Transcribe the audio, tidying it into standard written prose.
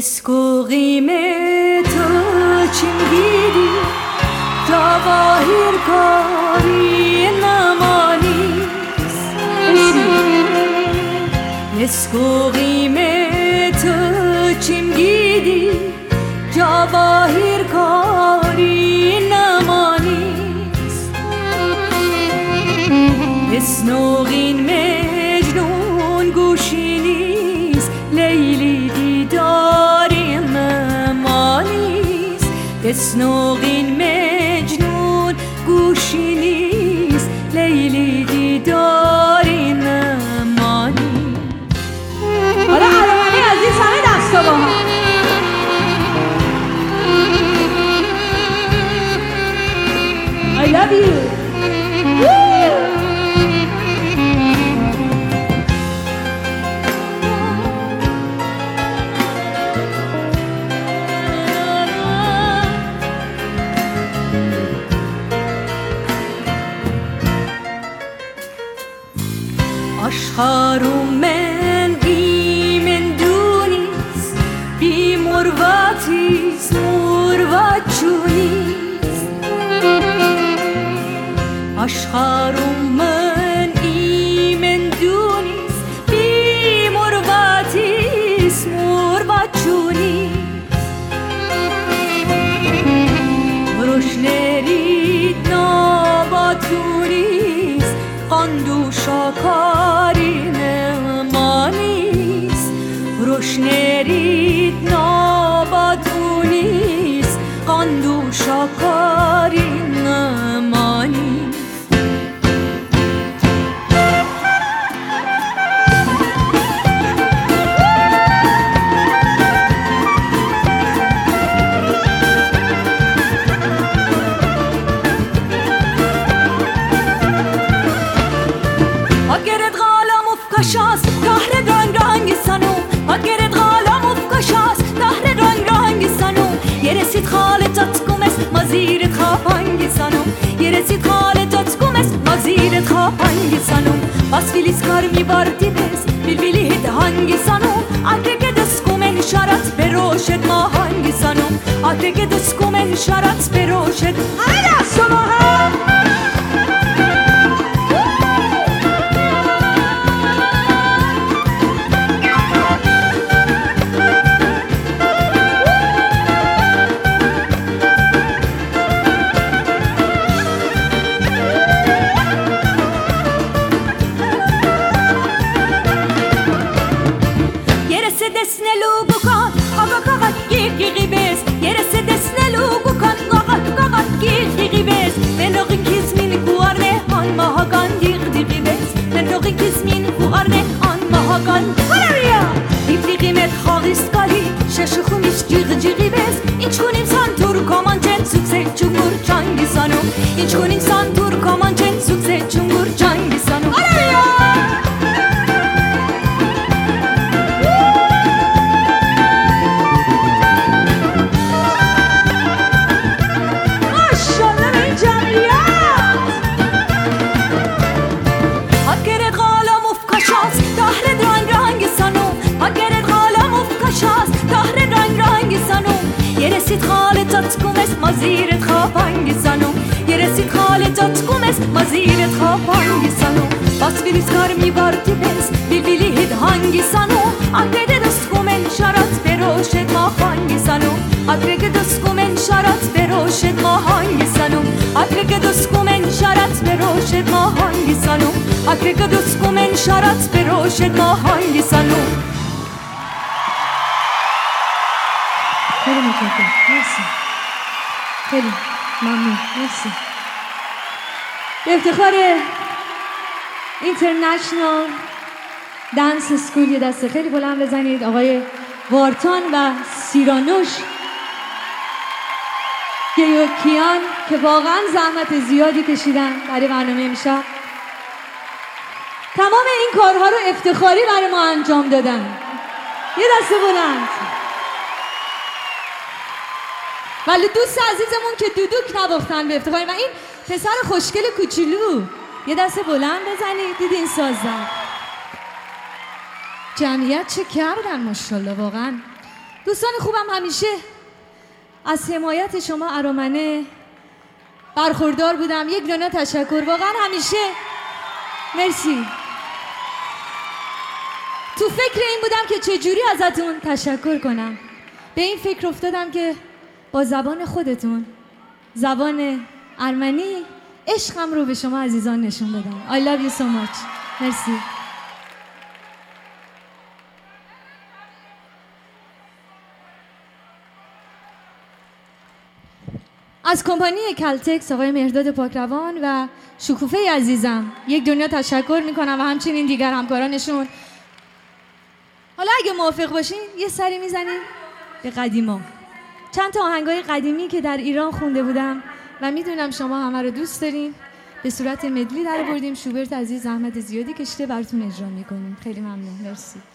اسکوقیم تو چیم گیدی جواهر کاری نمانیست اسکوقیم تو چیم گیدی جواهر کاری نمانیست اسنوغین مجنون گوشی نیست لیلی دیداری ممانیست اسنوغین مجنون گوشی نیست لیلی دیداری ممانیست. حالا علمانی عزیز همه دستا با هم I love you. Aşkarım men imen dunis bi murvatis murvachunis Aşkarım men imen dunis bi murvatis murvachunis Roşnerit nabatunis Qandu şakarin manis Roşnerit nabatunis Qandu şakarin manis Ageret galam ufkaşas Tahre rang rangi sanu Ageret galam ufkaşas Tahre rang rangi sanu Yeresit halet atkumes Maziret khapangi sanu Yeresit halet atkumes Maziret khapangi sanu Bas filiz karmi bardibes Bilbili hid hangi sanu Agrege duskumen şarat Beroshet ma hangi sanu Agrege duskumen şarat Beroshet همه دستا با هم Yerese desne lugukan Gagat gagat gil gigibes Yerese desne lugukan Gagat gagat gil gigibes Menogin kizmin kuarne Han mahagan dig digibes Menogin kizmin kuarne Han mahagan Hallelujah. İpliqimet xağist qali Şaşıxım iç cig gigibes İç kunim san tur kamançen Süksel çungur çangi sanum İç kunim san tur kamançen Süksel çungur çangi sanum ماشاءالله به این جمعیت Ageret galam ufkaşas Tahre rang rangi sanu Ageret galam ufkaşas Tahre rang rangi sanu Yeresit halet atkumes Maziret khapangi sanu Yeresit halet atkumes Maziret khapangi sanu Bas filiz karmi bardibes Bilbili hid hangi sanu Agrege duskumen şarat Beroshet ma hangi sanu Agrege duskumen şarat Beroshet ma hangi sanu Agrege duskumen şarat Beroshet ma hangi sanu Agrege duskumen şarat Beroshet ma hangi sanu خیلی متشکرم مرسی خیلی ممنون مرسی به افتخار اینترنشنال دنس اسکول یه دسته خیلی بلند بزنید آقای وارتان و سیرانوش گیوکیان که واقعا زحمت زیادی کشیدن برای برنامه امشب تمام این کارها رو افتخاری برای ما انجام دادن یه دسته بلند ولی دوست عزیزمون که دودوک نواختن به افتخار و این پسر خوشگل کوچولو یه دست بلند بزنید دیدین این ساز زد جمعیت چه کردن ماشاءالله واقعا دوستان خوبم همیشه از حمایت شما ارامنه برخوردار بودم. یک دنیا تشکر، واقعا همیشه مرسی. تو فکر این بودم که چجوری ازتون تشکر کنم. به این فکر افتادم که با زبان خودتون، زبان ارمنی، عشقم رو به شما عزیزان نشون بدم. I love you so much. مرسی. از کمپانی کلتکس آقای مهرداد پاکروان و شکوفه عزیزم یک دنیا تشکر میکنم و همچنین دیگر همکارانشون. حالا اگه موافق باشین یه سری میزنیم به قدیما، چند تا آهنگای قدیمی که در ایران خونده بودم و میدونم شما همه رو دوست دارین، به صورت مدلی در بردیم. شوبرت عزیز زحمت زیادی کشیده براتون اجرا میکنیم. خیلی ممنون. مرسی.